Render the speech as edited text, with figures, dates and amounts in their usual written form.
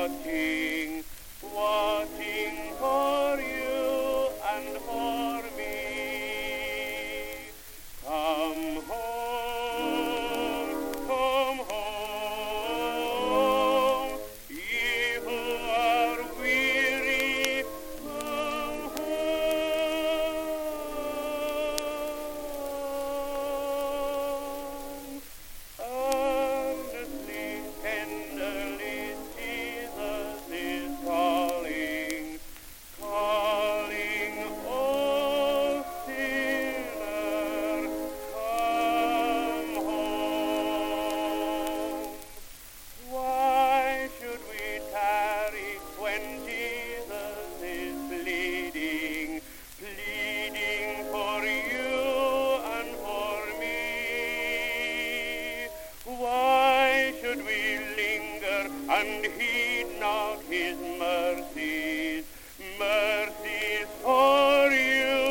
watching for you and for me. Come home, ye who are weary, come home. Earnestly, tenderly, Jesus is calling, calling, oh sinner, come home. Why should we tarry when Jesus is pleading, pleading for you and for me? Why should we linger and heed not his mercies, mercies for you